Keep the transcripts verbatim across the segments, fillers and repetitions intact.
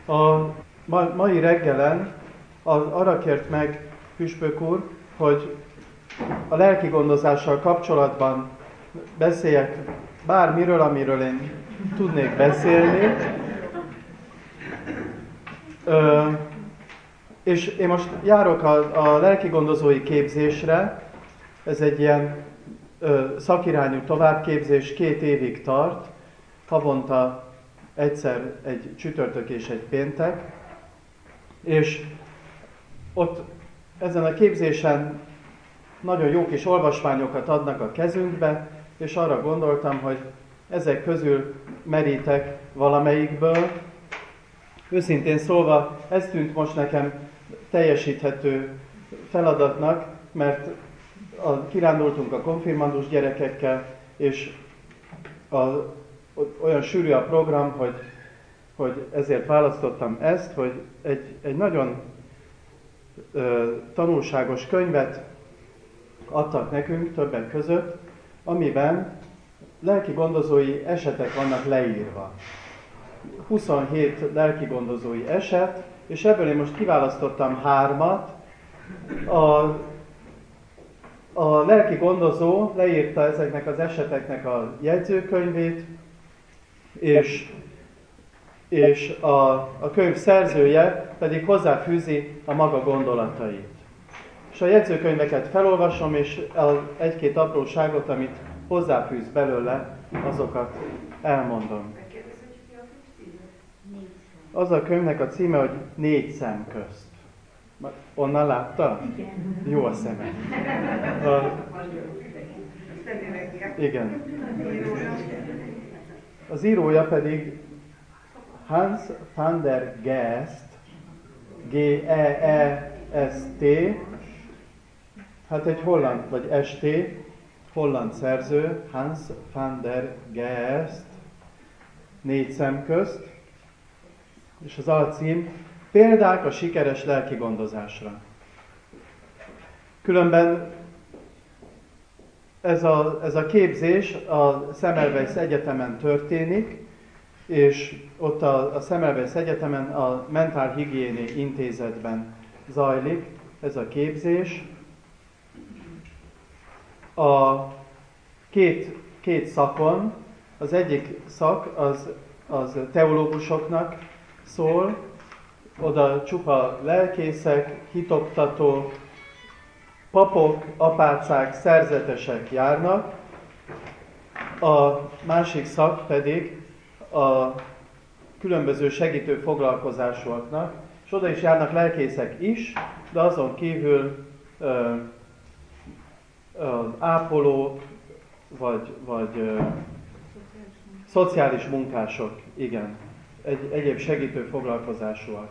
A ma, mai reggelen az, arra kért meg Püspök úr, hogy a lelki gondozással kapcsolatban beszéljek bármiről, amiről én tudnék beszélni. Ö, és én most járok a, a lelki gondozói képzésre. Ez egy ilyen ö, szakirányú továbbképzés, két évig tart. Havonta egyszer egy csütörtök és egy péntek. És ott ezen a képzésen nagyon jó kis olvasmányokat adnak a kezünkbe, és arra gondoltam, hogy ezek közül merítek valamelyikből. Őszintén szólva, ez tűnt most nekem teljesíthető feladatnak, mert a, kirándultunk a konfirmandus gyerekekkel, és a, olyan sűrű a program, hogy, hogy ezért választottam ezt, hogy egy, egy nagyon ö, tanulságos könyvet adtak nekünk többek között, amiben lelki gondozói esetek vannak leírva. huszonhét lelki gondozói eset, és ebből én most kiválasztottam hármat. A, a lelki gondozó leírta ezeknek az eseteknek a jegyzőkönyvét, és, és a, a könyv szerzője pedig hozzáfűzi a maga gondolatait. És a jegyzőkönyveket felolvasom, és egy-két apróságot, amit hozzáfűz belőle, azokat elmondom. Az a könyvnek a címe, hogy Négy szem közt. Onnan látta? Igen. Jó a szeme. A... Igen. Az írója pedig Hans van der Geest, G E E S T, hát egy holland, vagy S T, holland szerző, Hans van der Geest, Négy szem közt, és az alcím Példák a sikeres lelki gondozásra. Különben ez a, ez a képzés a Semmelweis Egyetemen történik, és ott a, a Semmelweis Egyetemen a Mentálhigiéni Intézetben zajlik ez a képzés. A két, két szakon, az egyik szak az, az teológusoknak szól, oda csupa lelkészek, hitoktató, papok, apácák, szerzetesek járnak, a másik szak pedig a különböző segítő foglalkozásúaknak, és oda is járnak lelkészek is, de azon kívül ö, ö, ápolók, vagy, vagy ö, szociális munkások, igen, egy, egyéb segítő foglalkozásúak.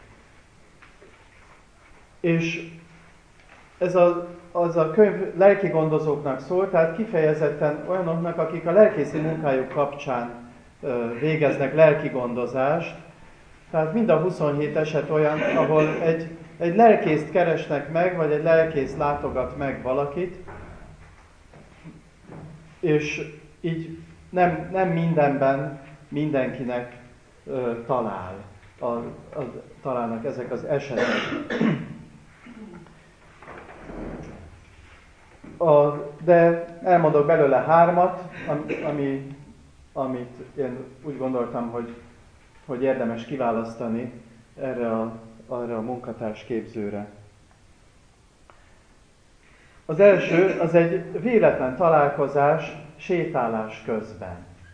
És ez a, az a könyv lelki gondozóknak szól, tehát kifejezetten olyanoknak, akik a lelkészi munkájuk kapcsán ö, végeznek lelki gondozást. Tehát mind a huszonhét eset olyan, ahol egy, egy lelkészt keresnek meg, vagy egy lelkész látogat meg valakit, és így nem, nem mindenben mindenkinek ö, talál, a, a, találnak ezek az esetek. A, de elmondok belőle hármat, ami, amit én úgy gondoltam, hogy, hogy érdemes kiválasztani erre a, arra a munkatársképzőre. Az első, az egy véletlen találkozás sétálás közben.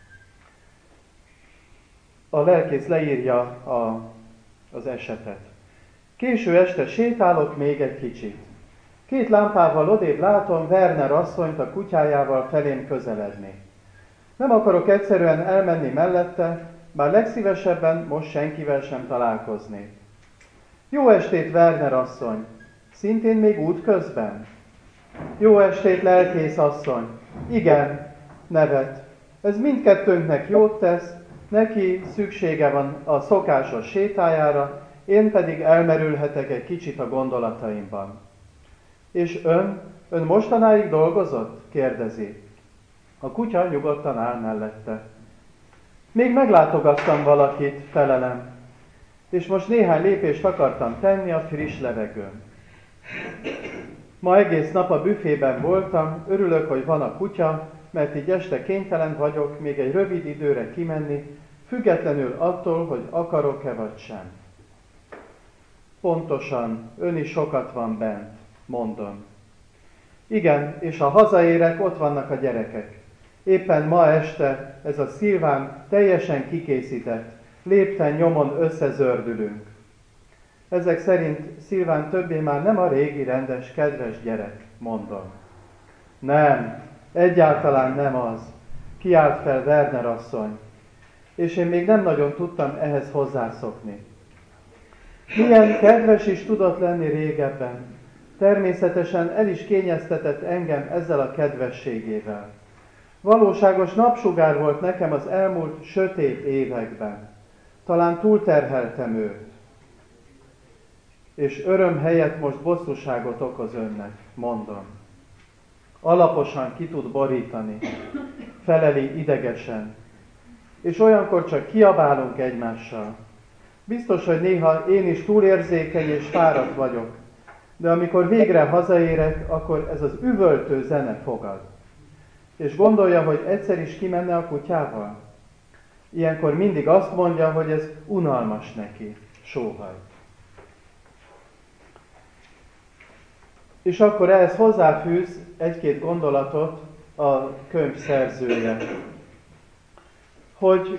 A lelkész leírja a, az esetet. Késő este sétálok még egy kicsit. Két lámpával odébb látom Werner asszonyt a kutyájával felém közeledni. Nem akarok egyszerűen elmenni mellette, bár legszívesebben most senkivel sem találkoznék. Jó estét, Werner asszony! Szintén még útközben? Jó estét, lelkész asszony! Igen, nevet. Ez mindkettőnknek jót tesz, neki szüksége van a szokásos sétájára, én pedig elmerülhetek egy kicsit a gondolataimban. És ön, ön mostanáig dolgozott? Kérdezi. A kutya nyugodtan áll mellette. Még meglátogattam valakit, felelem. és most néhány lépést akartam tenni a friss levegőn. Ma egész nap a büfében voltam, örülök, hogy van a kutya, mert így este kénytelen vagyok még egy rövid időre kimenni, függetlenül attól, hogy akarok-e vagy sem. Pontosan, ön is sokat van bent, mondom. Igen, és ha hazaérek, ott vannak a gyerekek. Éppen ma este ez a Szilván teljesen kikészített, lépten nyomon összezördülünk. Ezek szerint Szilván többé már nem a régi rendes, kedves gyerek, mondom. Nem, egyáltalán nem az, kiált fel Werner asszony, és én még nem nagyon tudtam ehhez hozzászokni. Milyen kedves is tudott lenni régebben, természetesen el is kényeztetett engem ezzel a kedvességével. Valóságos napsugár volt nekem az elmúlt sötét években. Talán túlterheltem őt. És öröm helyett most bosszúságot okoz önnek, mondom. Alaposan ki tud borítani, feleli idegesen. És olyankor csak kiabálunk egymással. Biztos, hogy néha én is túlérzékeny és fáradt vagyok, de amikor végre hazaérek, akkor ez az üvöltő zene fogad. És gondolja, hogy egyszer is kimenne a kutyával? Ilyenkor mindig azt mondja, hogy ez unalmas neki, sóhaj. És akkor ehhez hozzáfűz egy-két gondolatot a könyv szerzője, hogy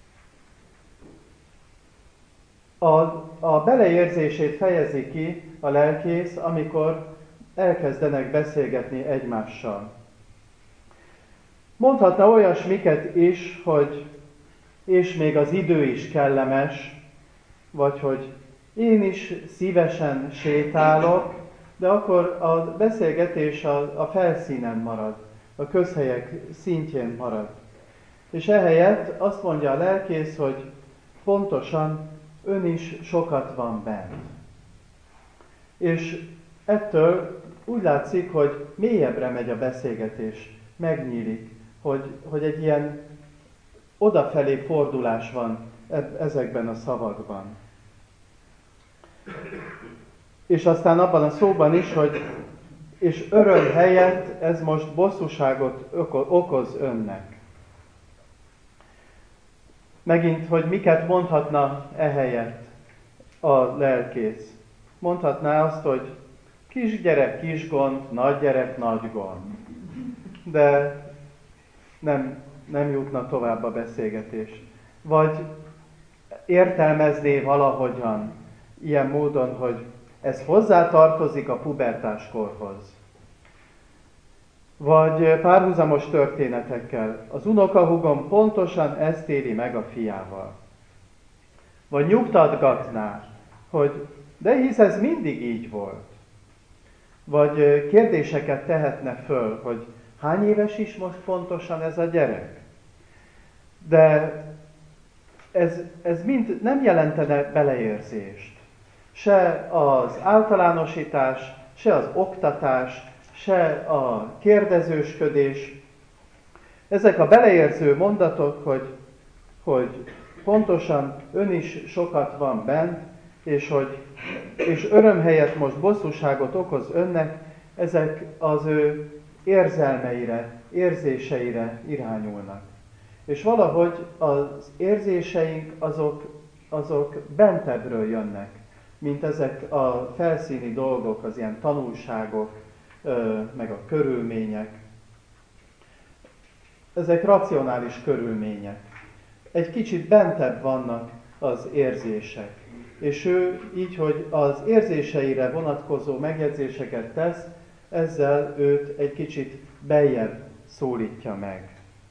a, a beleérzését fejezi ki a lelkész, amikor elkezdenek beszélgetni egymással. Mondhatna olyasmiket is, hogy és még az idő is kellemes, vagy hogy én is szívesen sétálok, de akkor a beszélgetés a, a felszínen marad, a közhelyek szintjén marad. És ehelyett azt mondja a lelkész, hogy pontosan ön is sokat van bent. És ettől úgy látszik, hogy mélyebbre megy a beszélgetés, megnyílik, hogy, hogy egy ilyen odafelé fordulás van ezekben a szavakban. És aztán abban a szóban is, hogy és öröm helyett ez most bosszúságot okoz önnek. Megint, hogy miket mondhatna ehelyett a lelkész. Mondhatná azt, hogy kisgyerek, kis gond, nagygyerek, nagy gond. De nem, nem jutna tovább a beszélgetés. Vagy értelmezné valahogyan, ilyen módon, hogy ez hozzátartozik a pubertáskorhoz. Vagy párhuzamos történetekkel. Az unokahúgom pontosan ezt éli meg a fiával. Vagy nyugtatgatná, hogy de hisz ez mindig így volt. Vagy kérdéseket tehetne föl, hogy hány éves is most pontosan ez a gyerek? De ez, ez mind nem jelentene beleérzést. Se az általánosítás, se az oktatás, se a kérdezősködés. Ezek a beleérző mondatok, hogy, hogy pontosan ön is sokat van bent, és hogy és öröm helyett most bosszúságot okoz önnek, ezek az ő érzelmeire, érzéseire irányulnak. És valahogy az érzéseink azok, azok bentebbről jönnek, mint ezek a felszíni dolgok, az ilyen tanulságok, meg a körülmények. Ezek racionális körülmények. Egy kicsit bentebb vannak az érzések. És ő így, hogy az érzéseire vonatkozó megjegyzéseket tesz, ezzel őt egy kicsit beljebb szólítja meg.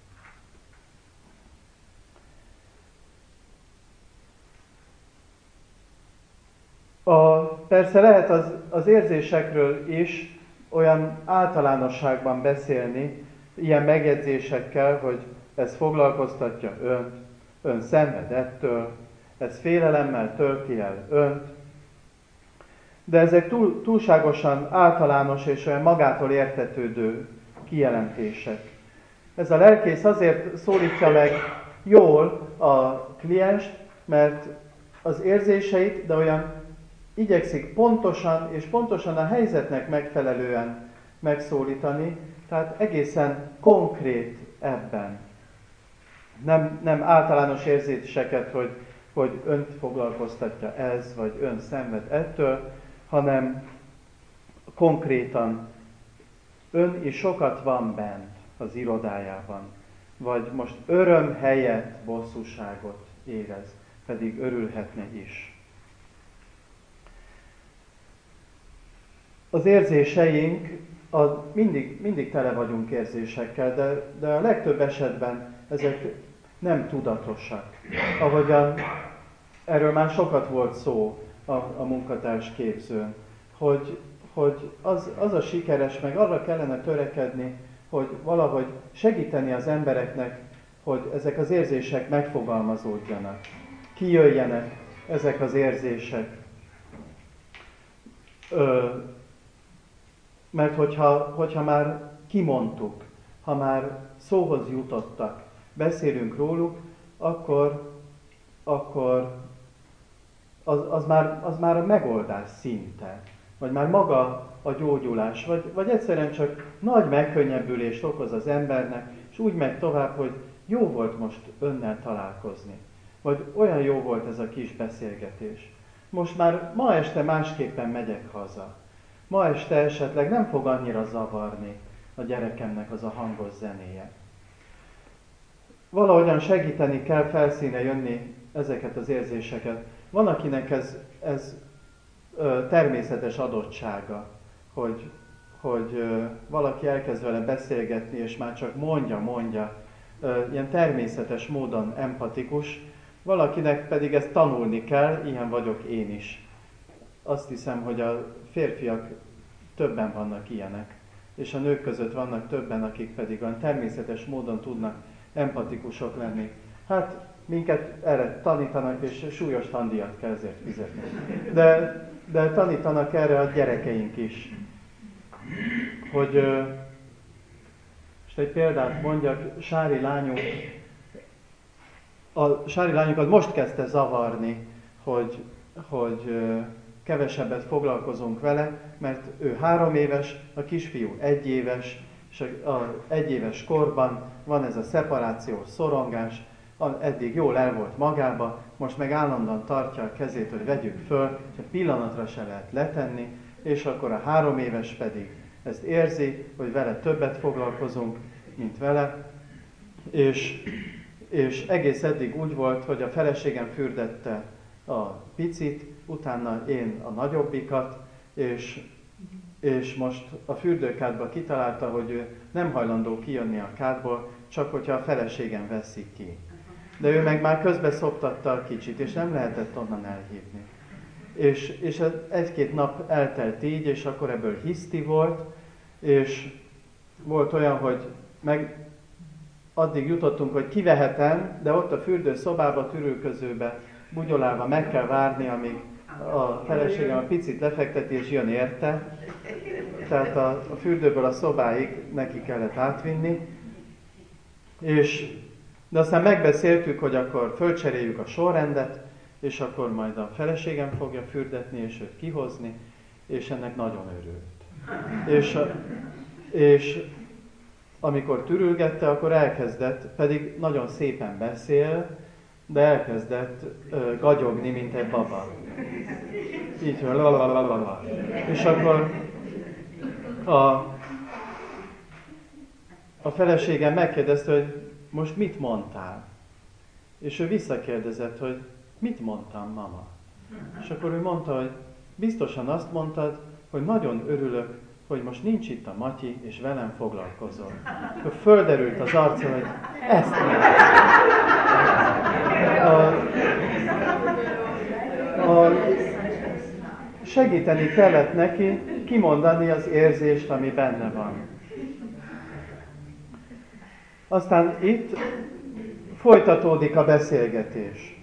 A, persze lehet az, az érzésekről is olyan általánosságban beszélni, ilyen megjegyzésekkel, hogy ez foglalkoztatja önt, ön szenved ettől, ez félelemmel tölti el önt, de ezek túl, túlságosan általános és olyan magától értetődő kijelentések. Ez a lelkész azért szólítja meg jól a klienst, mert az érzéseit, de olyan igyekszik pontosan és pontosan a helyzetnek megfelelően megszólítani, tehát egészen konkrét ebben. Nem, nem általános érzéseket, hogy, hogy önt foglalkoztatja ez, vagy ön szenved ettől, hanem konkrétan ön is sokat van bent az irodájában, vagy most öröm helyett bosszúságot érez, pedig örülhetne is. Az érzéseink, a, mindig, mindig tele vagyunk érzésekkel, de, de a legtöbb esetben ezek nem tudatosak. Ahogyan erről már sokat volt szó a, a munkatárs képzőn, hogy, hogy az, az a sikeres, meg arra kellene törekedni, hogy valahogy segíteni az embereknek, hogy ezek az érzések megfogalmazódjanak, kijöjjenek ezek az érzések. Ö, mert hogyha, hogyha már kimondtuk, ha már szóhoz jutottak, beszélünk róluk, akkor, akkor az, az, már, az már a megoldás szinte, vagy már maga a gyógyulás, vagy, vagy egyszerűen csak nagy megkönnyebbülést okoz az embernek, és úgy megy tovább, hogy jó volt most önnel találkozni, vagy olyan jó volt ez a kis beszélgetés. Most már ma este másképpen megyek haza. Ma este esetleg nem fog annyira zavarni a gyerekemnek az a hangos zenéje. Valahogyan segíteni kell felszínre jönni ezeket az érzéseket. Van, akinek ez, ez ö, természetes adottsága, hogy, hogy ö, valaki elkezd vele beszélgetni, és már csak mondja, mondja, ö, ilyen természetes módon empatikus. Valakinek pedig ezt tanulni kell, ilyen vagyok én is. Azt hiszem, hogy a férfiak többen vannak ilyenek, és a nők között vannak többen, akik pedig olyan természetes módon tudnak empatikusok lenni. Hát minket erre tanítanak, és súlyos tandíjat kell ezért fizetni. De, de tanítanak erre a gyerekeink is. Hogy, most egy példát mondjak, Sári lányunk, a Sári lányunkat most kezdte zavarni, hogy, hogy kevesebbet foglalkozunk vele, mert ő három éves, a kisfiú egy éves, és az egy éves korban van ez a szeparációs szorongás, eddig jól el volt magába, most meg állandóan tartja a kezét, hogy vegyük föl, és egy pillanatra se lehet letenni, és akkor a három éves pedig ezt érzi, hogy vele többet foglalkozunk, mint vele, és, és egész eddig úgy volt, hogy a feleségem fürdette a picit, utána én a nagyobbikat, és, és most a fürdőkádba kitalálta, hogy ő nem hajlandó kijönni a kádból, csak hogyha a feleségem veszi ki. De ő meg már közbe szoptatta a kicsit, és nem lehetett onnan elhívni. És, és egy-két nap eltelt így, és akkor ebből hiszti volt, és volt olyan, hogy meg addig jutottunk, hogy kivehetem, de ott a fürdőszobába, tűrőközőbe bugyolálva meg kell várni, amíg a feleségem a picit lefekteti, és jön érte. Tehát a, a fürdőből a szobáig neki kellett átvinni. És, de aztán megbeszéltük, hogy akkor fölcseréljük a sorrendet, és akkor majd a feleségem fogja fürdetni, és őt kihozni, és ennek nagyon örült. És, és amikor türülgette, akkor elkezdett, pedig nagyon szépen beszél, de elkezdett uh, gagyogni, mint egy baba. Így van, lalalala. És akkor a, a feleségem megkérdezte, hogy most mit mondtál? És ő visszakérdezett, hogy mit mondtam, mama? És akkor ő mondta, hogy biztosan azt mondtad, hogy nagyon örülök, hogy most nincs itt a Matyi, és velem foglalkozol. Akkor földerült az arca, hogy ezt mondta. A, a, segíteni kellett neki kimondani az érzést, ami benne van. Aztán itt folytatódik a beszélgetés.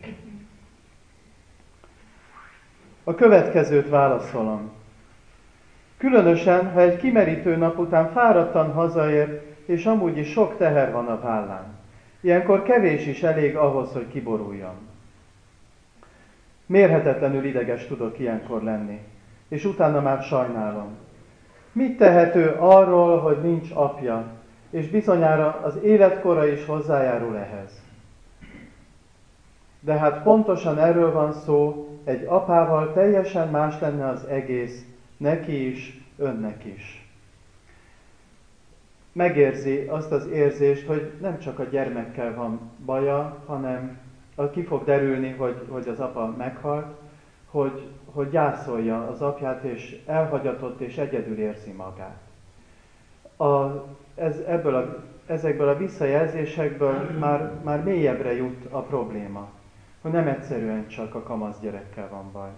A következőt válaszolom. Különösen, ha egy kimerítő nap után fáradtan hazaér, és amúgy is sok teher van a vállán. Ilyenkor kevés is elég ahhoz, hogy kiboruljon. Mérhetetlenül ideges tudok ilyenkor lenni, és utána már sajnálom. Mit tehető arról, hogy nincs apja, és bizonyára az életkora is hozzájárul ehhez. De hát pontosan erről van szó, egy apával teljesen más lenne az egész, neki is, önnek is. Megérzi azt az érzést, hogy nem csak a gyermekkel van baja, hanem ki fog derülni, hogy, hogy az apa meghalt, hogy, hogy gyászolja az apját, és elhagyatott, és egyedül érzi magát. A, ez, ebből a, ezekből a visszajelzésekből már, már mélyebbre jut a probléma, hogy nem egyszerűen csak a kamasz gyerekkel van baj.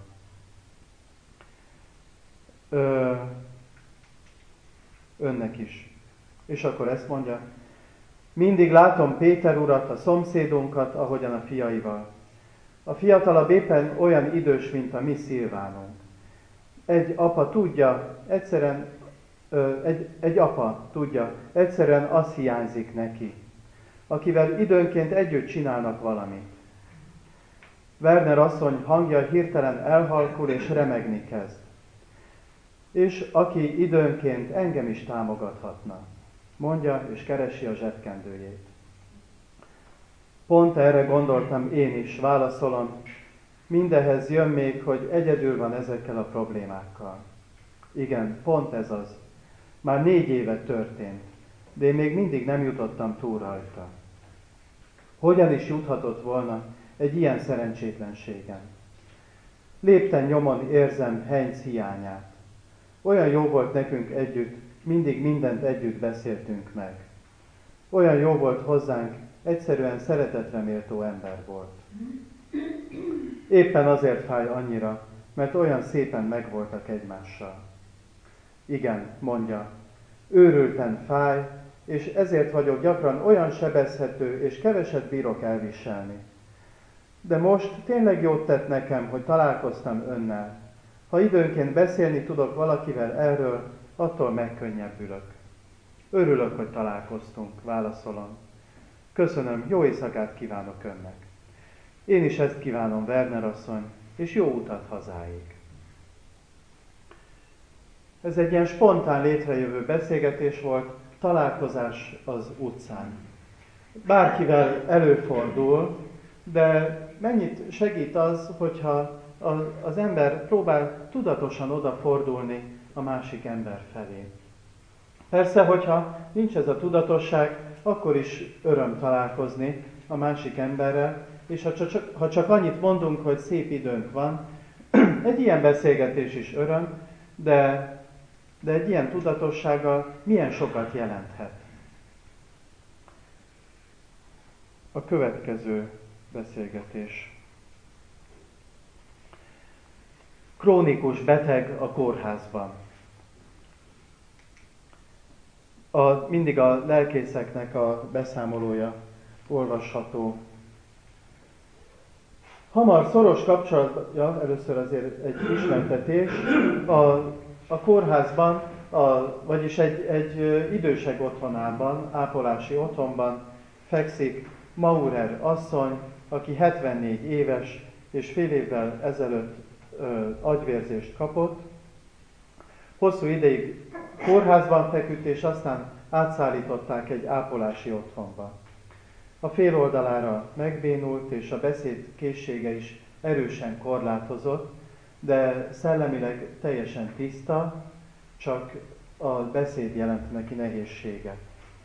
Ö, önnek is. És akkor ezt mondja, mindig látom Péter urat, a szomszédunkat, ahogyan a fiaival. A fiatalabb éppen olyan idős, mint a mi Szilvánunk. Egy apa tudja, egyszerűen, ö, egy, egy apa tudja, egyszerűen az hiányzik neki, akivel időnként együtt csinálnak valamit. Werner asszony hangja hirtelen elhalkul és remegni kezd. És aki időnként engem is támogathatna, mondja és keresi a zsebkendőjét. Pont erre gondoltam én is, válaszolom. Mindehhez jön még, hogy egyedül van ezekkel a problémákkal. Igen, pont ez az. Már négy éve történt, de én még mindig nem jutottam túl rajta. Hogyan is juthatott volna egy ilyen szerencsétlenségen? Lépten nyomon érzem Heinz hiányát. Olyan jó volt nekünk együtt, mindig mindent együtt beszéltünk meg. Olyan jó volt hozzánk, egyszerűen szeretetre méltó ember volt. Éppen azért fáj annyira, mert olyan szépen megvoltak egymással. Igen, mondja, őrülten fáj, és ezért vagyok gyakran olyan sebezhető, és keveset bírok elviselni. De most tényleg jót tett nekem, hogy találkoztam önnel. Ha időnként beszélni tudok valakivel erről, attól megkönnyebbülök. Örülök, hogy találkoztunk, válaszolom. Köszönöm, jó éjszakát kívánok önnek. Én is ezt kívánom, Werner asszony, és jó utat hazáig. Ez egy ilyen spontán létrejövő beszélgetés volt, találkozás az utcán. Bárkivel előfordul, de mennyit segít az, hogyha az ember próbál tudatosan odafordulni a másik ember felé. Persze, hogyha nincs ez a tudatosság, akkor is öröm találkozni a másik emberrel, és ha csak, ha csak annyit mondunk, hogy szép időnk van, egy ilyen beszélgetés is öröm, de, de egy ilyen tudatossággal milyen sokat jelenthet. A következő beszélgetés. Krónikus beteg a kórházban. A, mindig a lelkészeknek a beszámolója olvasható. Hamar szoros kapcsolatja, először azért egy ismertetés, a, a kórházban, a, vagyis egy, egy idősek otthonában, ápolási otthonban fekszik Maurer asszony, aki hetvennégy éves, és fél évvel ezelőtt ö, agyvérzést kapott. Hosszú ideig kórházban feküdt, és aztán átszállították egy ápolási otthonba. A fél oldalára megbénult, és a beszéd készsége is erősen korlátozott, de szellemileg teljesen tiszta, csak a beszéd jelent neki nehézséget.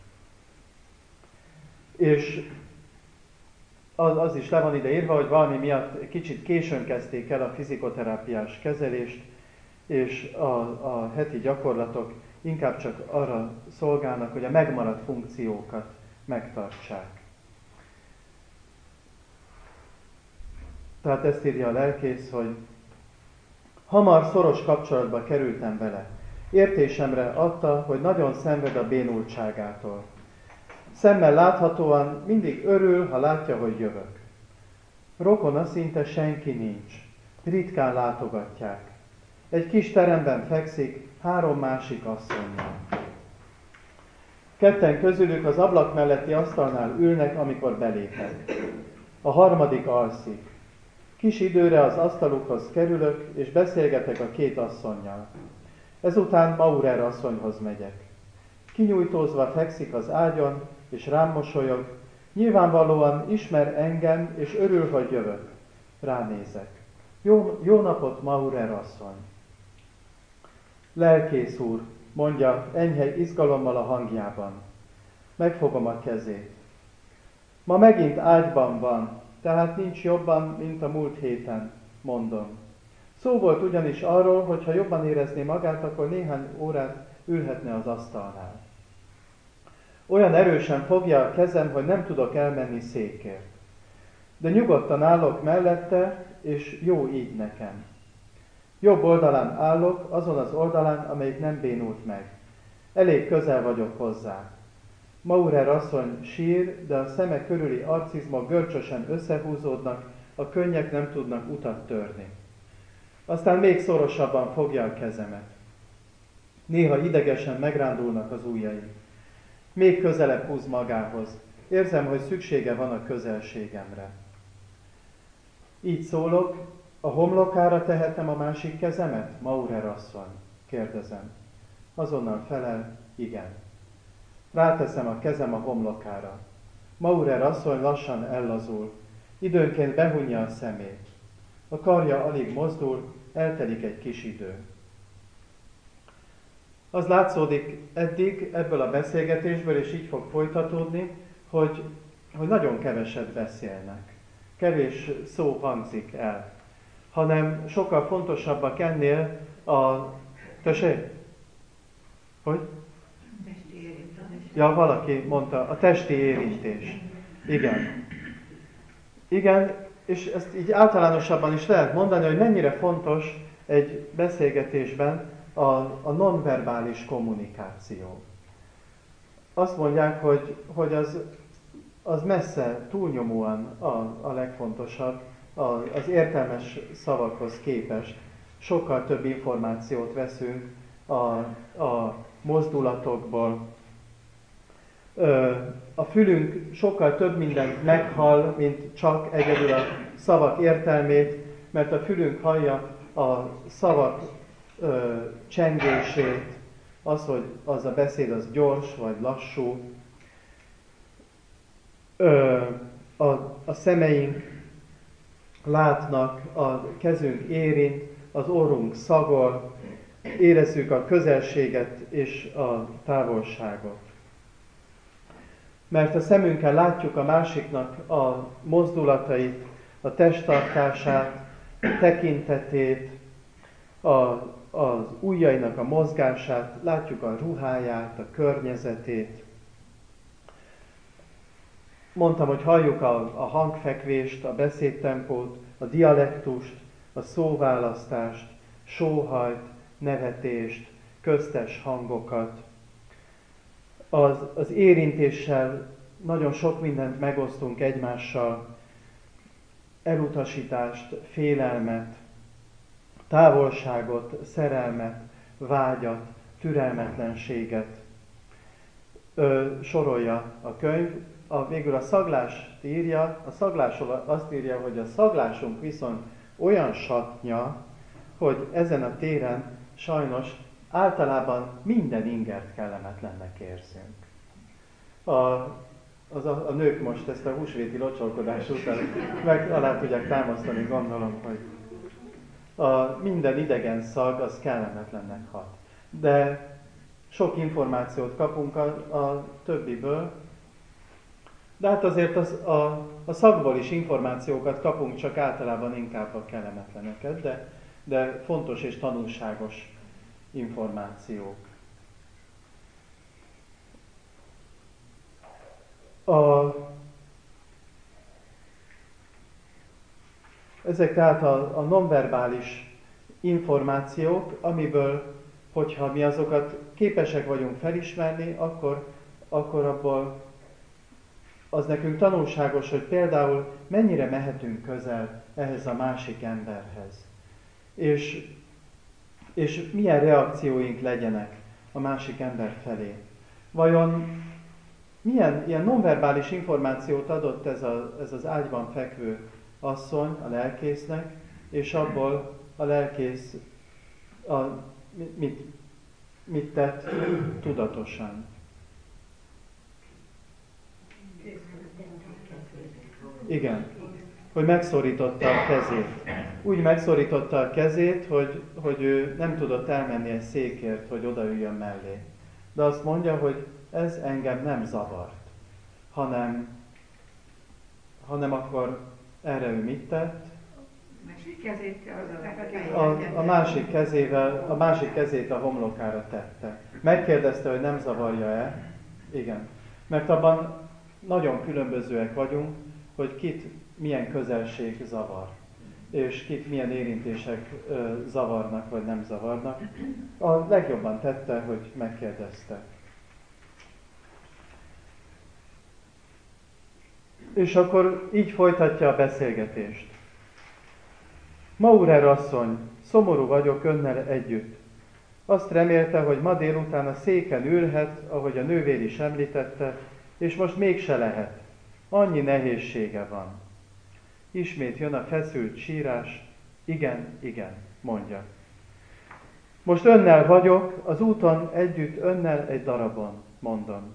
És az, az is le van ide írva, hogy valami miatt kicsit későn kezdték el a fizikoterápiás kezelést, és a, a heti gyakorlatok inkább csak arra szolgálnak, hogy a megmaradt funkciókat megtartsák. Tehát ezt írja a lelkész, hogy hamar szoros kapcsolatba kerültem vele. Értésemre adta, hogy nagyon szenved a bénultságától. Szemmel láthatóan mindig örül, ha látja, hogy jövök. Rokona szinte senki nincs. Ritkán látogatják. Egy kis teremben fekszik három másik asszonnyal. Ketten közülük az ablak melletti asztalnál ülnek, amikor belépek. A harmadik alszik. Kis időre az asztalukhoz kerülök, és beszélgetek a két asszonnyal. Ezután Maurer asszonyhoz megyek. Kinyújtózva fekszik az ágyon, és rám mosolyog. Nyilvánvalóan ismer engem, és örül, hogy jövök. Ránézek. Jó, jó napot, Maurer asszony! Lelkész úr, mondja enyhe izgalommal a hangjában. Megfogom a kezét. Ma megint ágyban van, tehát nincs jobban, mint a múlt héten, mondom. Szó volt ugyanis arról, hogy ha jobban érezné magát, akkor néhány órát ülhetne az asztalnál. Olyan erősen fogja a kezem, hogy nem tudok elmenni székért. De nyugodtan állok mellette, és jó így nekem. Jobb oldalán állok, azon az oldalán, amelyik nem bénult meg. Elég közel vagyok hozzá. Maurer asszony sír, de a szeme körüli arcizmok görcsösen összehúzódnak, a könnyek nem tudnak utat törni. Aztán még szorosabban fogja a kezemet. Néha idegesen megrándulnak az ujjai. Még közelebb húz magához. Érzem, hogy szüksége van a közelségemre. Így szólok, a homlokára tehetem a másik kezemet, Maurer asszony? Kérdezem. Azonnal felel, igen. Ráteszem a kezem a homlokára. Maurer asszony lassan ellazul. Időnként behunja a szemét. A karja alig mozdul, eltelik egy kis idő. Az látszódik eddig ebből a beszélgetésből, és így fog folytatódni, hogy, hogy nagyon keveset beszélnek. Kevés szó hangzik el. Hanem sokkal fontosabbak ennél a... Tessék? Hogy? Ja, valaki mondta, a testi érintés. Igen. Igen, és ezt így általánosabban is lehet mondani, hogy mennyire fontos egy beszélgetésben a, a nonverbális kommunikáció. Azt mondják, hogy, hogy az, az messze túlnyomóan a, a legfontosabb, a, az értelmes szavakhoz képest. Sokkal több információt veszünk a, a mozdulatokból. A fülünk sokkal több mindent meghall, mint csak egyedül a szavak értelmét, mert a fülünk hallja a szavak ö, csengését, az, hogy az a beszéd az gyors vagy lassú. Ö, a, a szemeink látnak, a kezünk érint, az orrunk szagol, érezzük a közelséget és a távolságot. Mert a szemünkkel látjuk a másiknak a mozdulatait, a testtartását, a tekintetét, a, az ujjainak a mozgását, látjuk a ruháját, a környezetét. Mondtam, hogy halljuk a, a hangfekvést, a beszédtempót, a dialektust, a szóválasztást, sóhajt, nevetést, köztes hangokat. Az, az érintéssel nagyon sok mindent megosztunk egymással, elutasítást, félelmet, távolságot, szerelmet, vágyat, türelmetlenséget. Ö, sorolja a könyv, a, végül a szaglást írja, a szaglásról azt írja, hogy a szaglásunk viszont olyan satnya, hogy ezen a téren sajnos általában minden ingert kellemetlennek érzünk. A, az a, a nők most ezt a húsvéti locsolkodás után meg alá tudják támasztani, gondolom, hogy a minden idegen szag az kellemetlennek hat. De sok információt kapunk a, a többiből, de hát azért az, a, a szagból is információkat kapunk, csak általában inkább a kellemetleneket, de, de fontos és tanulságos információk. A, ezek tehát a, a nonverbális információk, amiből, hogyha mi azokat képesek vagyunk felismerni, akkor, akkor abból az nekünk tanulságos, hogy például mennyire mehetünk közel ehhez a másik emberhez. És, és milyen reakcióink legyenek a másik ember felé. Vajon milyen ilyen nonverbális információt adott ez, a, ez az ágyban fekvő asszony a lelkésznek, és abból a lelkész a, mit, mit tett tudatosan. Igen, hogy megszorította a kezét. Úgy megszorította a kezét, hogy, hogy ő nem tudott elmenni egy székért, hogy odaüljön mellé. De azt mondja, hogy ez engem nem zavart, hanem, hanem akkor erre ő mit tett? A, a, másik kezével, a másik kezét a homlokára tette. Megkérdezte, hogy nem zavarja-e? Igen. Mert abban nagyon különbözőek vagyunk, hogy kit milyen közelség zavar, és kit milyen érintések ö, zavarnak, vagy nem zavarnak. A legjobban tette, hogy megkérdezte. És akkor így folytatja a beszélgetést. Maurer asszony, szomorú vagyok önnel együtt. Azt remélte, hogy ma délután a széken ülhet, ahogy a nővér is említette, és most mégse lehet. Annyi nehézsége van. Ismét jön a feszült sírás. Igen, igen, mondja. Most önnel vagyok, az úton együtt önnel egy darabon, mondom.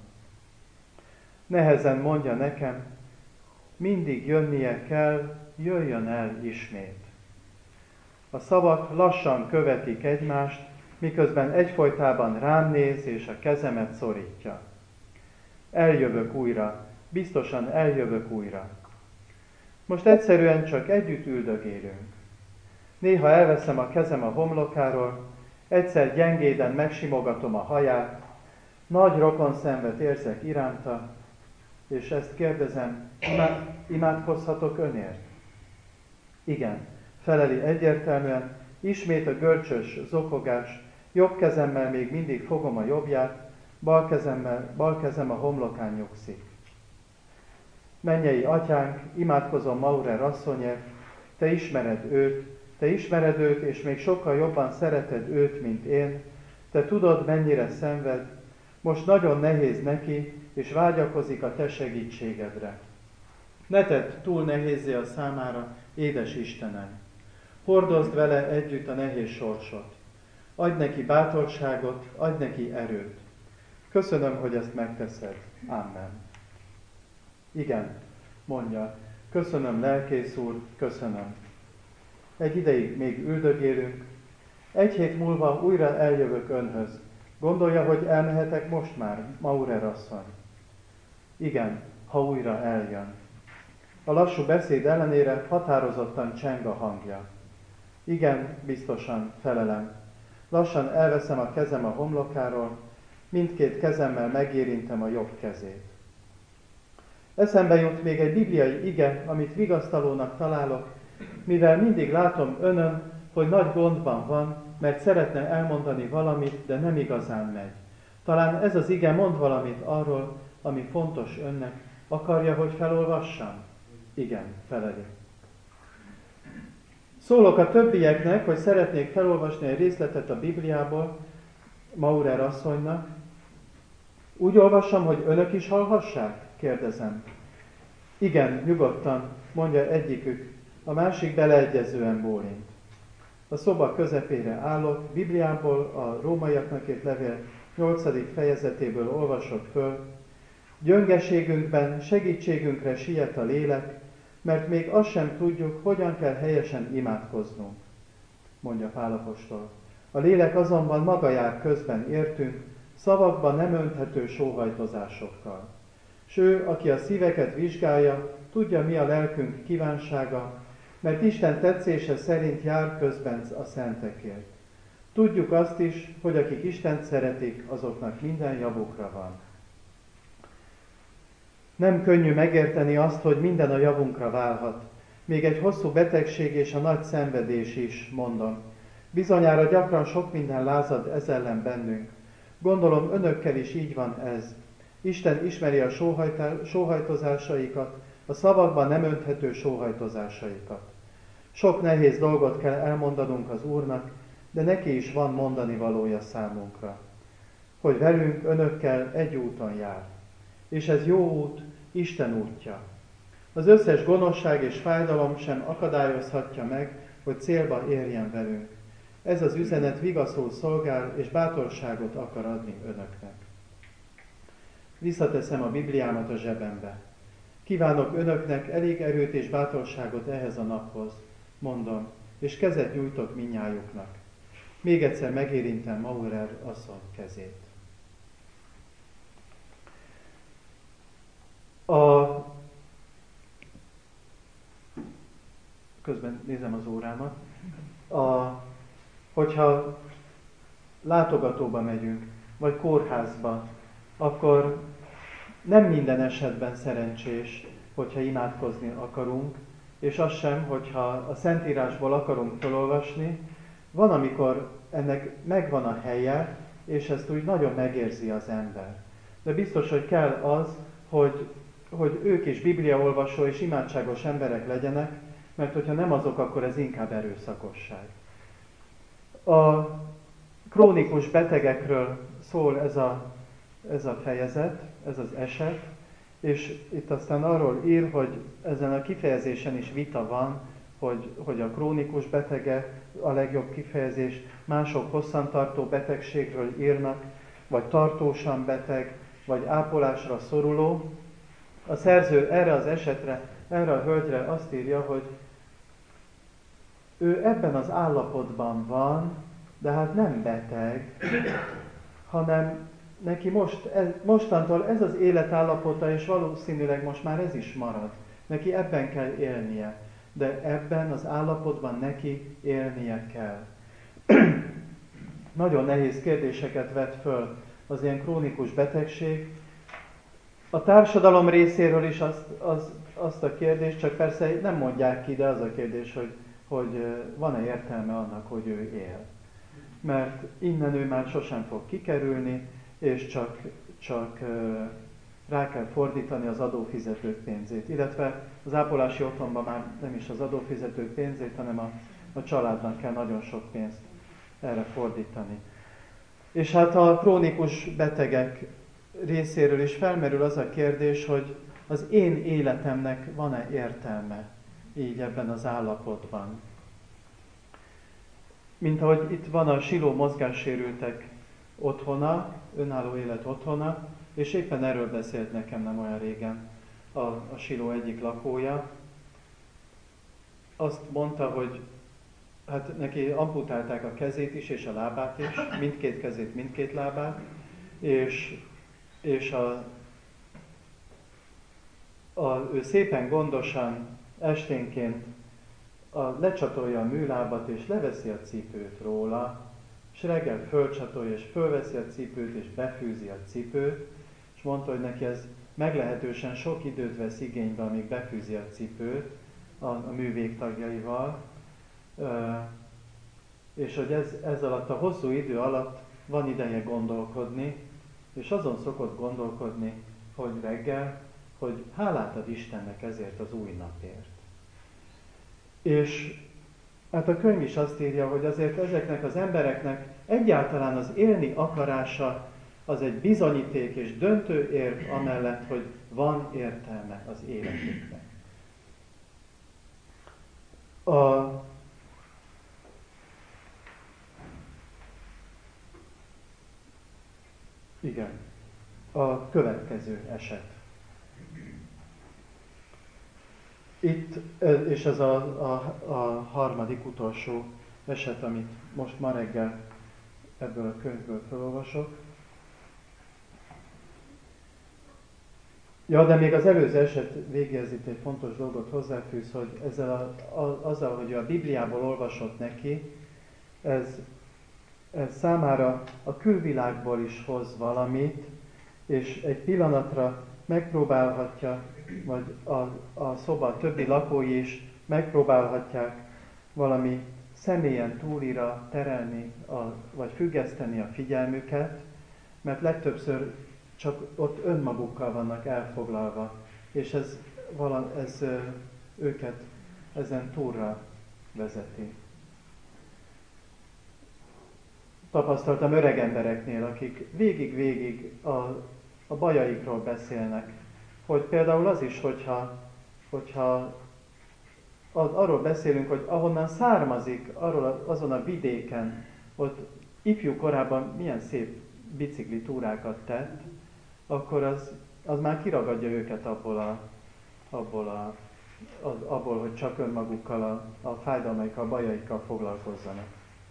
Nehezen mondja nekem, mindig jönnie kell, jöjjön el ismét. A szavak lassan követik egymást, miközben egyfolytában rám néz és a kezemet szorítja. Eljövök újra, biztosan eljövök újra. Most egyszerűen csak együtt üldögélünk. Néha elveszem a kezem a homlokáról, egyszer gyengéden megsimogatom a haját, nagy rokonszenvet érzek iránta, és ezt kérdezem, imád, imádkozhatok önért? Igen, feleli egyértelműen, ismét a görcsös zokogás, jobb kezemmel még mindig fogom a jobbját, bal, kezemmel, bal kezem a homlokán nyugszik. Mennyei atyánk, imádkozom Maurer asszonyért, te ismered őt, te ismered őt, és még sokkal jobban szereted őt, mint én, te tudod, mennyire szenved, most nagyon nehéz neki, és vágyakozik a te segítségedre. Ne tedd túl nehézzé a számára, édes Istenem. Hordozd vele együtt a nehéz sorsot. Adj neki bátorságot, adj neki erőt. Köszönöm, hogy ezt megteszed. Amen. Igen, mondja, köszönöm, lelkész úr, köszönöm. Egy ideig még üldögélünk, egy hét múlva újra eljövök önhöz. Gondolja, hogy elmehetek most már, Maurer asszony? Igen, ha újra eljön. A lassú beszéd ellenére határozottan cseng a hangja. Igen, biztosan, felelem. Lassan elveszem a kezem a homlokáról, mindkét kezemmel megérintem a jobb kezét. Eszembe jut még egy bibliai ige, amit vigasztalónak találok, mivel mindig látom önön, hogy nagy gondban van, mert szeretne elmondani valamit, de nem igazán megy. Talán ez az ige mond valamit arról, ami fontos önnek. Akarja, hogy felolvassam? Igen, feleli. Szólok a többieknek, hogy szeretnék felolvasni egy részletet a Bibliából, Maurer asszonynak. Úgy olvassam, hogy önök is hallhassák? Kérdezem. Igen, nyugodtan, mondja egyikük, a másik beleegyezően bólint. A szoba közepére állok, Bibliából a rómaiaknak írt levél nyolcadik fejezetéből olvasok föl. Gyöngeségünkben segítségünkre siet a lélek, mert még azt sem tudjuk, hogyan kell helyesen imádkoznunk, mondja Pál apostol. A lélek azonban maga jár közben értünk, szavakban nem önthető sóhajtozásokkal. S ő, aki a szíveket vizsgálja, tudja, mi a lelkünk kívánsága, mert Isten tetszése szerint jár közben a szentekért. Tudjuk azt is, hogy akik Istent szeretik, azoknak minden javukra van. Nem könnyű megérteni azt, hogy minden a javunkra válhat. Még egy hosszú betegség és a nagy szenvedés is, mondom. Bizonyára gyakran sok minden lázad ez ellen bennünk. Gondolom, önökkel is így van ez. Isten ismeri a sóhajtozásaikat, a szavakban nem önthető sóhajtozásaikat. Sok nehéz dolgot kell elmondanunk az Úrnak, de neki is van mondani valója számunkra. Hogy velünk, önökkel egy úton jár. És ez jó út, Isten útja. Az összes gonoszság és fájdalom sem akadályozhatja meg, hogy célba érjen velünk. Ez az üzenet vigaszul szolgál és bátorságot akar adni önöknek. Visszateszem a Bibliámat a zsebembe. Kívánok önöknek elég erőt és bátorságot ehhez a naphoz, mondom, és kezet nyújtok mindnyájuknak. Még egyszer megérintem Maurer asszony kezét. A... Közben nézem az órámat. A... Hogyha látogatóba megyünk, vagy kórházba, akkor nem minden esetben szerencsés, hogyha imádkozni akarunk, és az sem, hogyha a Szentírásból akarunk felolvasni. Van, amikor ennek megvan a helye, és ezt úgy nagyon megérzi az ember. De biztos, hogy kell az, hogy, hogy ők is bibliaolvasó és imádságos emberek legyenek, mert hogyha nem azok, akkor ez inkább erőszakosság. A krónikus betegekről szól ez a, ez a fejezet, ez az eset, és itt aztán arról ír, hogy ezen a kifejezésen is vita van, hogy, hogy a krónikus betege a legjobb kifejezés, mások hosszantartó betegségről írnak, vagy tartósan beteg, vagy ápolásra szoruló. A szerző erre az esetre, erre a hölgyre azt írja, hogy ő ebben az állapotban van, de hát nem beteg, hanem neki most, ez, mostantól ez az életállapota, és valószínűleg most már ez is marad. Neki ebben kell élnie, de ebben az állapotban neki élnie kell. Nagyon nehéz kérdéseket vet föl az ilyen krónikus betegség. A társadalom részéről is azt, azt, azt a kérdést, csak persze nem mondják ki, de az a kérdés, hogy, hogy van-e értelme annak, hogy ő él. Mert innen ő már sosem fog kikerülni, és csak, csak rá kell fordítani az adófizetők pénzét. Illetve az ápolási otthonban már nem is az adófizetők pénzét, hanem a, a családnak kell nagyon sok pénzt erre fordítani. És hát a krónikus betegek részéről is felmerül az a kérdés, hogy az én életemnek van-e értelme így ebben az állapotban. Mint ahogy itt van a Siló mozgássérültek otthona, önálló élet otthona, és éppen erről beszélt nekem nem olyan régen a, a Siló egyik lakója. Azt mondta, hogy hát neki amputálták a kezét is, és a lábát is, mindkét kezét, mindkét lábát, és, és a, a, ő szépen gondosan esténként a, lecsatolja a műlábat, és leveszi a cipőt róla, és reggel fölcsatolja, és fölveszi a cipőt, és befűzi a cipőt, és mondta, hogy neki ez meglehetősen sok időt vesz igénybe, amíg befűzi a cipőt a, a mű végtagjaival, uh, és hogy ez, ez alatt a hosszú idő alatt van ideje gondolkodni, és azon szokott gondolkodni, hogy reggel, hogy hálát ad Istennek ezért az új napért. És hát a könyv is azt írja, hogy azért ezeknek az embereknek egyáltalán az élni akarása az egy bizonyíték és döntő érv amellett, hogy van értelme az életüknek. A Igen. A következő eset. Itt, és ez a, a, a harmadik, utolsó eset, amit most ma reggel ebből a könyvből felolvasok. Ja, de még az előző eset végéhez itt egy fontos dolgot hozzáfűz, hogy ezzel a, a, azzal, hogy a Bibliából olvasott neki, ez, ez számára a külvilágból is hoz valamit, és egy pillanatra megpróbálhatja, vagy a, a szoba többi lakói is megpróbálhatják valami személyen túlira terelni, a, vagy függeszteni a figyelmüket, mert legtöbbször csak ott önmagukkal vannak elfoglalva, és ez, vala, ez őket ezen túlra vezeti. Tapasztaltam öreg embereknél, akik végig-végig a, a bajaikról beszélnek, hogy például az is, hogyha hogyha arról beszélünk, hogy ahonnan származik, arról azon a vidéken, ott ifjú korában milyen szép bicikli túrákat tett, akkor az, az már kiragadja őket abból, a, abból, a, az, abból hogy csak önmagukkal, a, a fájdalmaikkal, a bajaikkal foglalkozzanak.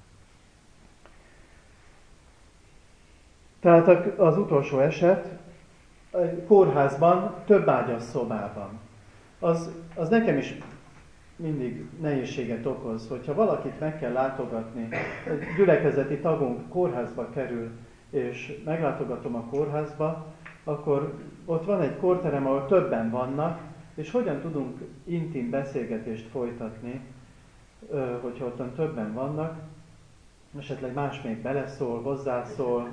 Tehát az utolsó eset, kórházban, több ágyas szobában. Az, az nekem is mindig nehézséget okoz, hogyha valakit meg kell látogatni, egy gyülekezeti tagunk kórházba kerül, és meglátogatom a kórházba, akkor ott van egy kórterem, ahol többen vannak, és hogyan tudunk intim beszélgetést folytatni, hogyha ottan többen vannak, esetleg más még beleszól, hozzászól,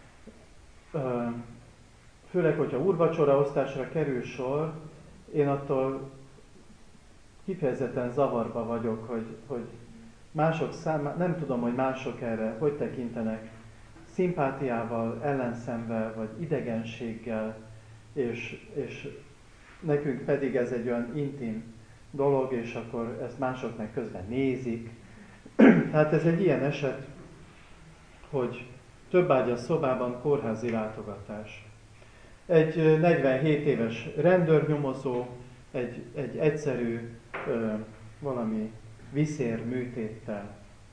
főleg, hogyha úrvacsora osztásra kerül sor, én attól kifejezetten zavarba vagyok, hogy, hogy mások számára, nem tudom, hogy mások erre hogy tekintenek, szimpátiával, ellenszemvel, vagy idegenséggel, és, és nekünk pedig ez egy olyan intim dolog, és akkor ezt mások meg közben nézik. Tehát ez egy ilyen eset, hogy több ágyas szobában kórházi látogatás. Egy negyvenhét éves rendőrnyomozó, egy, egy egyszerű ö, valami viszér műtéttel.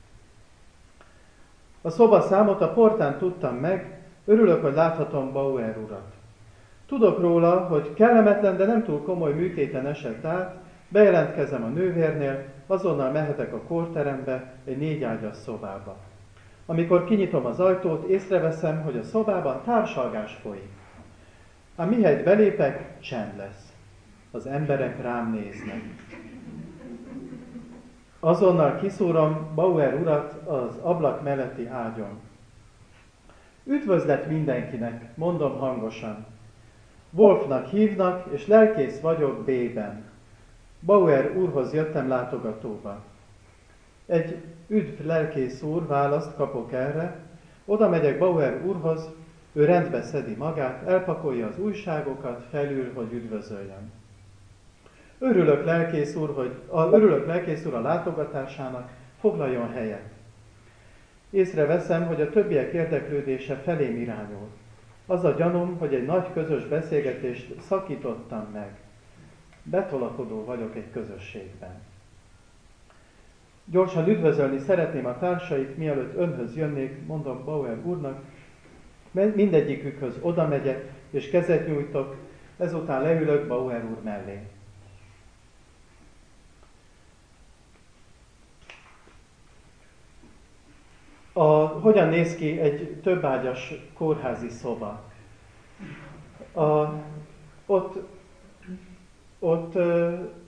A szobaszámot a portán tudtam meg, örülök, hogy láthatom Bauer urat. Tudok róla, hogy kellemetlen, de nem túl komoly műtéten esett át, bejelentkezem a nővérnél, azonnal mehetek a kórterembe, egy négy ágyas szobába. Amikor kinyitom az ajtót, észreveszem, hogy a szobában társalgás folyik. Ám mihelyt belépek, csend lesz. Az emberek rám néznek. Azonnal kiszúrom Bauer urat az ablak melletti ágyon. Üdvözlet mindenkinek, mondom hangosan. Wolfnak hívnak, és lelkész vagyok B-ben. Bauer úrhoz jöttem látogatóba. Egy üdv lelkész úr választ kapok erre, oda megyek Bauer úrhoz, ő rendbe szedi magát, elpakolja az újságokat, felül, hogy üdvözöljön. Örülök lelkész úr, hogy a, örülök lelkész úr a látogatásának, foglaljon helyet. Észreveszem, hogy a többiek érdeklődése felém irányul. Az a gyanúm, hogy egy nagy közös beszélgetést szakítottam meg. Betolakodó vagyok egy közösségben. Gyorsan üdvözölni szeretném a társait, mielőtt önhöz jönnék, mondom Bauer úrnak, mindegyikükhöz oda megyek, és kezet nyújtok, ezután leülök Bauer úr mellé. A, hogyan néz ki egy többágyas kórházi szoba? A, ott ott ö,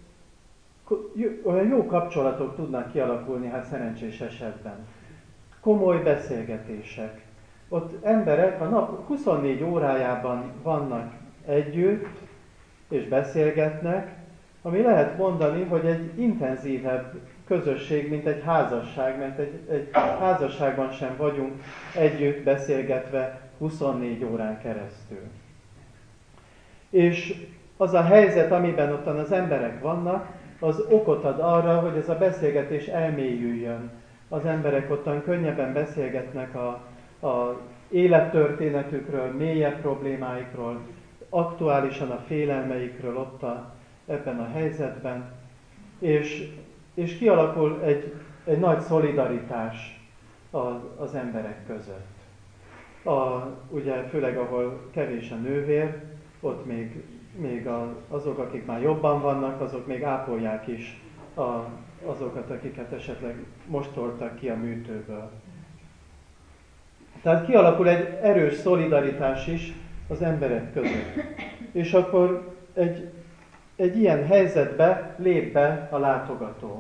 olyan jó kapcsolatok tudnak kialakulni, hát szerencsés esetben. Komoly beszélgetések. Ott emberek a nap huszonnégy órájában vannak együtt, és beszélgetnek, ami lehet mondani, hogy egy intenzívebb közösség, mint egy házasság, mert egy, egy házasságban sem vagyunk együtt beszélgetve huszonnégy órán keresztül. És az a helyzet, amiben ottan az emberek vannak, az okot ad arra, hogy ez a beszélgetés elmélyüljön. Az emberek ottan könnyebben beszélgetnek a, a élettörténetükről, mélyebb problémáikról, aktuálisan a félelmeikről ott a, ebben a helyzetben, és, és kialakul egy, egy nagy szolidaritás az, az emberek között. A, ugye főleg ahol kevés a nővér, ott még, még a, azok, akik már jobban vannak, azok még ápolják is a, azokat, akiket esetleg most toltak ki a műtőből. Tehát kialakul egy erős szolidaritás is az emberek között. És akkor egy, egy ilyen helyzetbe lép be a látogató.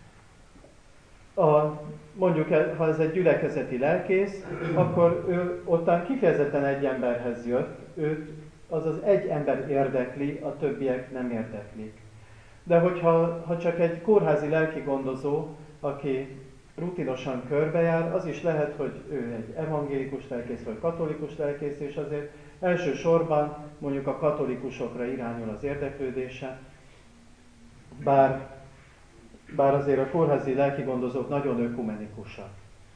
A, mondjuk, ha ez egy gyülekezeti lelkész, akkor ő ottan kifejezetten egy emberhez jött, őt az az egy ember érdekli, a többiek nem érdeklik. De hogyha ha csak egy kórházi lelki gondozó, aki rutinosan körbejár, az is lehet, hogy ő egy evangélikus lelkész vagy katolikus lelkész, és azért elsősorban mondjuk a katolikusokra irányul az érdeklődése. bár, bár azért a kórházi lelkigondozók nagyon ökumenikusak.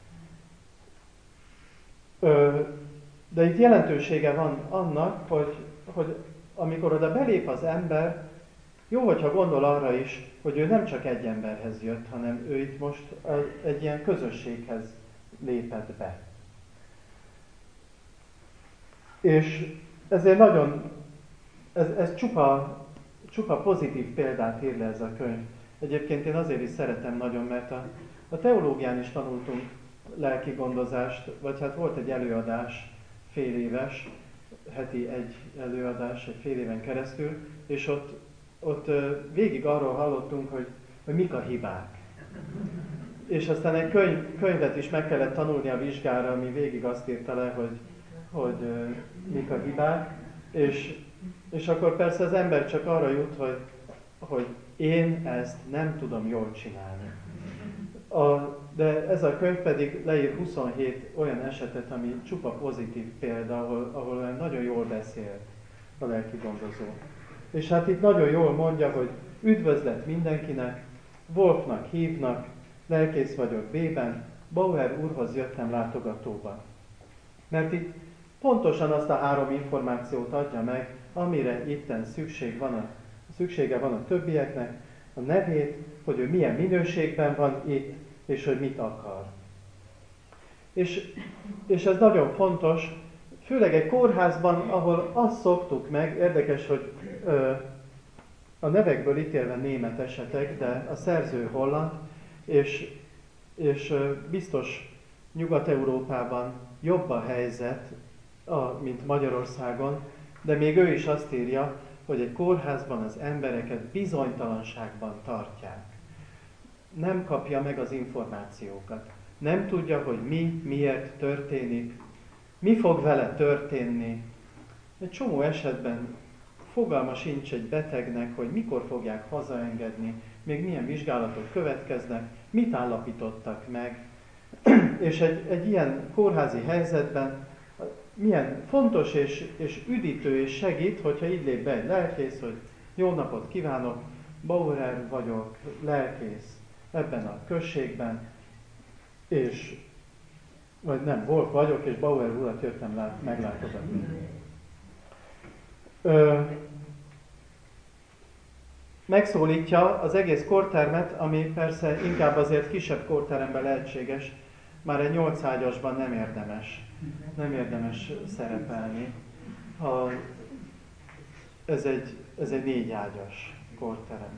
Ö, de itt jelentősége van annak, hogy, hogy amikor oda belép az ember, jó, hogyha gondol arra is, hogy ő nem csak egy emberhez jött, hanem ő itt most egy ilyen közösséghez lépett be. És ezért nagyon, ez, ez csupa, csupa pozitív példát ír le ez a könyv. Egyébként én azért is szeretem nagyon, mert a, a teológián is tanultunk lelki gondozást, vagy hát volt egy előadás, fél éves, heti egy előadás, egy fél éven keresztül, és ott, ott végig arról hallottunk, hogy, hogy mik a hibák. És aztán egy könyv, könyvet is meg kellett tanulni a vizsgára, ami végig azt írta le, hogy, hogy uh, mik a hibák, és, és akkor persze az ember csak arra jut, hogy, hogy én ezt nem tudom jól csinálni. A, de ez a könyv pedig leír huszonhét olyan esetet, ami csupa pozitív példa, ahol, ahol nagyon jól beszél a lelki gondozó. És hát itt nagyon jól mondja, hogy üdvözlet mindenkinek, Wolfnak hívnak, lelkész vagyok B-ben, Bauer úrhoz jöttem látogatóba. Mert itt pontosan azt a három információt adja meg, amire itten szükség van a, szüksége van a többieknek, a nevét, hogy ő milyen minőségben van itt, és hogy mit akar. És, és ez nagyon fontos, főleg egy kórházban, ahol azt szoktuk meg, érdekes, hogy ö, a nevekből ítélve német esetek, de a szerző holland, és, és ö, biztos Nyugat-Európában jobb a helyzet, a, mint Magyarországon, de még ő is azt írja, hogy egy kórházban az embereket bizonytalanságban tartják. Nem kapja meg az információkat. Nem tudja, hogy mi, miért történik, mi fog vele történni. Egy csomó esetben fogalma sincs egy betegnek, hogy mikor fogják hazaengedni, még milyen vizsgálatok következnek, mit állapítottak meg. És egy, egy ilyen kórházi helyzetben milyen fontos és, és üdítő és segít, hogyha így lép be egy lelkész, hogy jó napot kívánok, Bauer vagyok, lelkész ebben a községben, és vagy nem, Wolf vagyok, és Bauer urat jöttem lát, meglátogatni. Ö, megszólítja az egész kórtermet, ami persze inkább azért kisebb kórteremben lehetséges, már egy nyolc ágyasban nem érdemes, nem érdemes szerepelni. Ha ez egy, ez egy négy ágyas kórterem.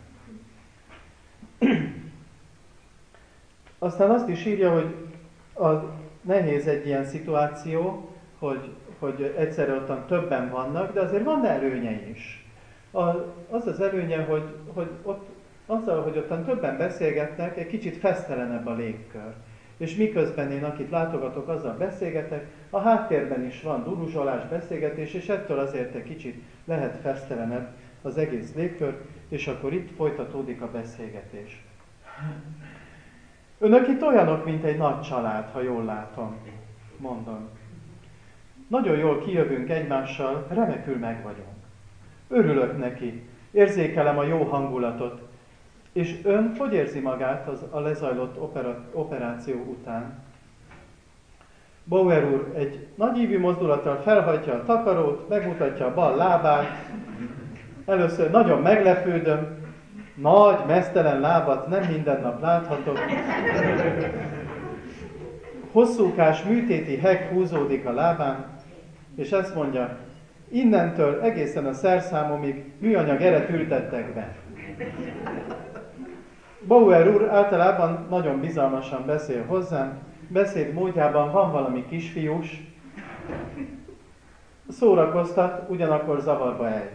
Aztán azt is írja, hogy a, nehéz egy ilyen szituáció, hogy, hogy egyszerre ottan többen vannak, de azért van előnye is. A, az az előnye, hogy, hogy ott, azzal, hogy ottan többen beszélgetnek, egy kicsit fesztelenebb a légkör. És miközben én, akit látogatok, azzal beszélgetek, a háttérben is van duruzsolás, beszélgetés, és ettől azért egy kicsit lehet fesztelenebb az egész légkör, és akkor itt folytatódik a beszélgetés. Önök itt olyanok, mint egy nagy család, ha jól látom, mondom. Nagyon jól kijövünk egymással, remekül meg vagyunk. Örülök neki, érzékelem a jó hangulatot. És ön hogy érzi magát az, a lezajlott opera, operáció után? Bauer úr egy nagyívű mozdulattal felhajtja a takarót, megmutatja a bal lábát. Először nagyon meglepődöm, nagy, meztelen lábat nem minden nap láthatok. Hosszúkás műtéti heg húzódik a lábán, és ezt mondja, innentől egészen a szerszámomig műanyag eret ültettek be. Bauer úr általában nagyon bizalmasan beszél hozzám, beszéd módjában van valami kisfiús, szórakoztat, ugyanakkor zavarba ejt.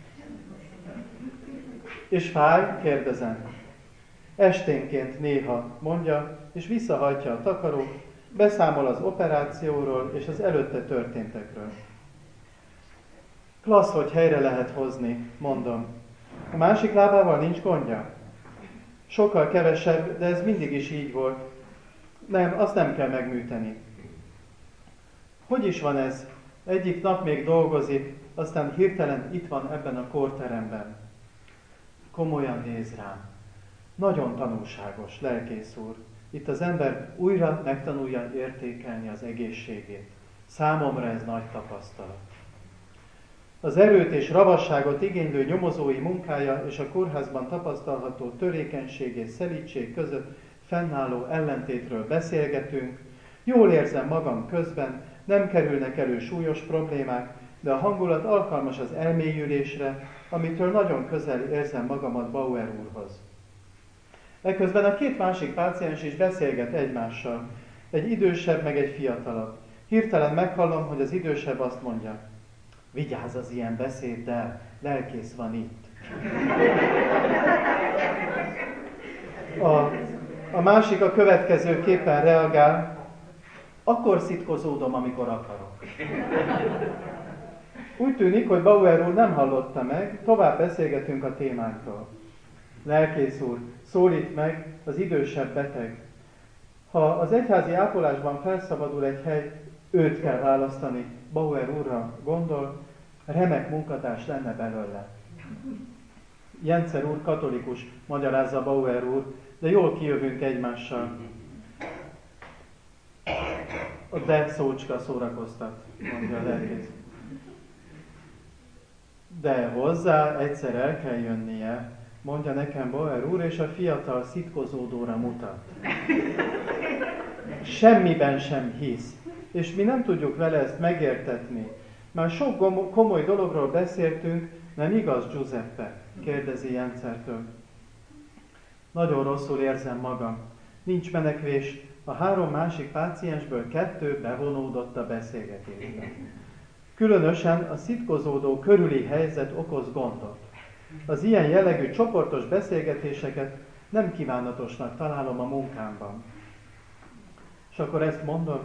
És fáj? Kérdezem. Esténként néha, mondja, és visszahajtja a takarót, beszámol az operációról és az előtte történtekről. Klassz, hogy helyre lehet hozni, mondom. A másik lábával nincs gondja? Sokkal kevesebb, de ez mindig is így volt. Nem, azt nem kell megműteni. Hogy is van ez? Egyik nap még dolgozik, aztán hirtelen itt van ebben a kórteremben. komolyan néz rám. Nagyon tanulságos, lelkész úr. Itt az ember újra megtanulja értékelni az egészségét. Számomra ez nagy tapasztalat. Az erőt és ravasságot igénylő nyomozói munkája és a kórházban tapasztalható törékenység és szelídség között fennálló ellentétről beszélgetünk. Jól érzem magam közben, nem kerülnek elő súlyos problémák, de a hangulat alkalmas az elmélyülésre, amitől nagyon közel érzem magamat Bauer úrhoz. Eközben a két másik páciens is beszélget egymással, egy idősebb meg egy fiatalabb. Hirtelen meghallom, hogy az idősebb azt mondja: vigyázz az ilyen beszéddel, lelkész van itt. A, a másik a következőképpen reagál: akkor szitkozódom, amikor akarok. Úgy tűnik, hogy Bauer úr nem hallotta meg, tovább beszélgetünk a témánkról. Lelkész úr, szólít meg az idősebb beteg. Ha az egyházi ápolásban felszabadul egy hely, őt kell választani. Bauer úrra gondol, remek munkatárs lenne belőle. Jencer úr katolikus, magyarázza Bauer úr, de jól kijövünk egymással. A de szócska szórakoztat, mondja a lelkész. De hozzá egyszer el kell jönnie, mondja nekem Bauer úr, és a fiatal szitkozódóra mutat. Semmiben sem hisz, és mi nem tudjuk vele ezt megértetni. Már sok komoly dologról beszéltünk, nem igaz, Giuseppe? Kérdezi Jencertől. Nagyon rosszul érzem magam. Nincs menekvés, a három másik páciensből kettő bevonódott a beszélgetésbe. Különösen a szitkozódó körüli helyzet okoz gondot. Az ilyen jellegű csoportos beszélgetéseket nem kívánatosnak találom a munkámban. És akkor ezt mondom,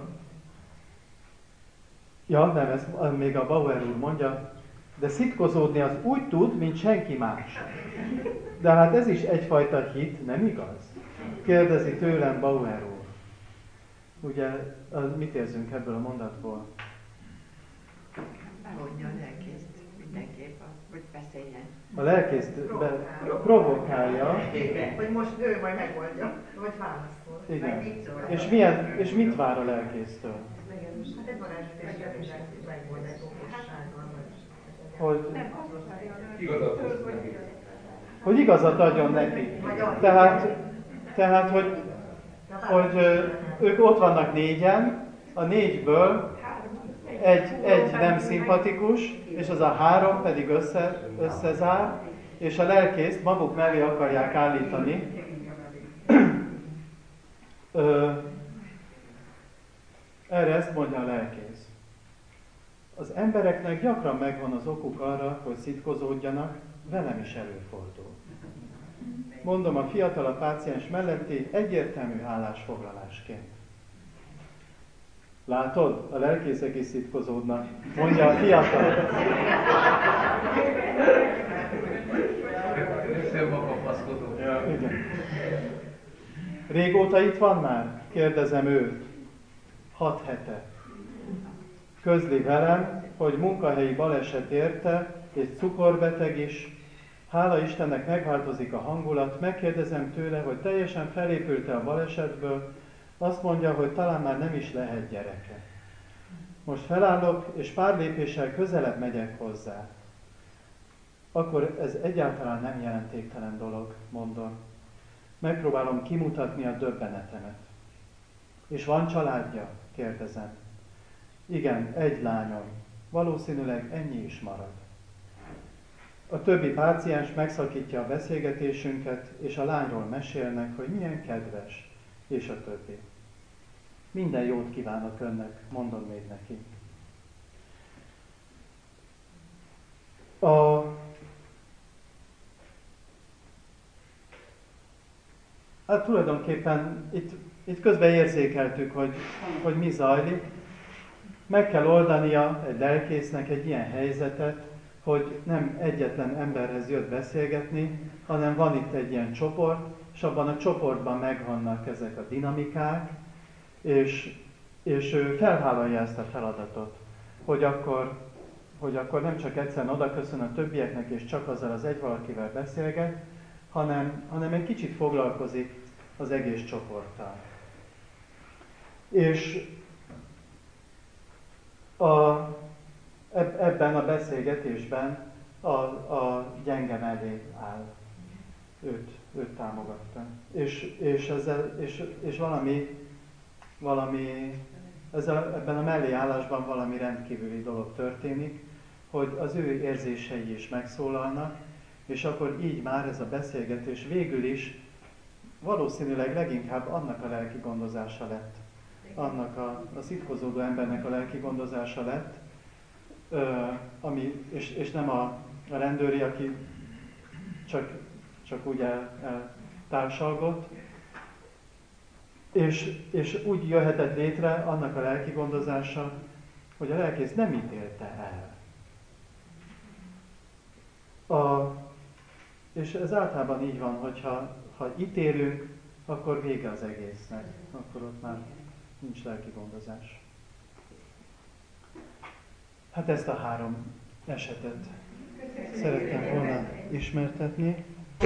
ja, nem, ezt még a Bauer úr mondja, de szitkozódni az úgy tud, mint senki más. De hát ez is egyfajta hit, nem igaz? Kérdezi tőlem Bauer úr. Ugye, mit érzünk ebből a mondatból? Bevonja a lelkészt mindenképp, hogy beszéljen. A lelkészt provokálja. provokálja. Hogy most ő majd megoldja, vagy válaszol. Igen. És, milyen, és mit vár a lelkésztől? Hát egy varázsütés megold egy okossággal. Hogy igazat hogy igazat adjon neki. Tehát, tehát hogy, hogy ők ott vannak négyen, a négyből egy, egy nem szimpatikus, és az a három pedig össze, összezár, és a lelkészt maguk mellé akarják állítani. Ö, erre ezt mondja a lelkész. Az embereknek gyakran megvan az okuk arra, hogy szitkozódjanak, velem is előfordul. Mondom a fiatalabb páciens melletti egyértelmű állásfoglalásként. Látod? A lelkészek is szitkozódnak, mondja a fiatal. Ja, igen. Régóta itt van már? Kérdezem őt. Hat hete. Közli velem, hogy munkahelyi baleset érte, és cukorbeteg is. Hála Istennek megváltozik a hangulat, megkérdezem tőle, hogy teljesen felépült-e a balesetből, azt mondja, hogy talán már nem is lehet gyereke. Most felállok, és pár lépéssel közelebb megyek hozzá. Akkor ez egyáltalán nem jelentéktelen dolog, mondom. Megpróbálom kimutatni a döbbenetemet. És van családja? Kérdezem. Igen, egy lányom. Valószínűleg ennyi is marad. A többi páciens megszakítja a beszélgetésünket, és a lányról mesélnek, hogy milyen kedves, és a többi. Minden jót kívánok önnek, mondom még neki. A... Hát tulajdonképpen itt, itt közben érzékeltük, hogy, hogy mi zajlik. Meg kell oldania egy lelkésznek egy ilyen helyzetet, hogy nem egyetlen emberhez jött beszélgetni, hanem van itt egy ilyen csoport, és abban a csoportban megvannak ezek a dinamikák, és, és ő felvállalja ezt a feladatot, hogy akkor, hogy akkor nem csak egyszerűen odaköszön a többieknek, és csak azzal az egy valakivel beszélget, hanem, hanem egy kicsit foglalkozik az egész csoporttal. És a, ebben a beszélgetésben a, a gyenge mellé áll. Őt, őt támogatta. És, és, ezzel, és, és valami, valami ezzel, ebben a melléállásban valami rendkívüli dolog történik, hogy az ő érzései is megszólalnak, és akkor így már ez a beszélgetés végül is valószínűleg leginkább annak a lelki gondozása lett, annak a, a szitkozódó embernek a lelki gondozása lett, ö, ami, és, és nem a, a rendőri, aki csak, csak úgy el, el társalgott, és, és úgy jöhetett létre annak a lelki gondozása, hogy a lelkész nem ítélte el. A, és ez általában így van, hogyha ha ítélünk, akkor vége az egésznek. Akkor ott már nincs lelki gondozás. Hát ezt a három esetet szerettem volna ismertetni.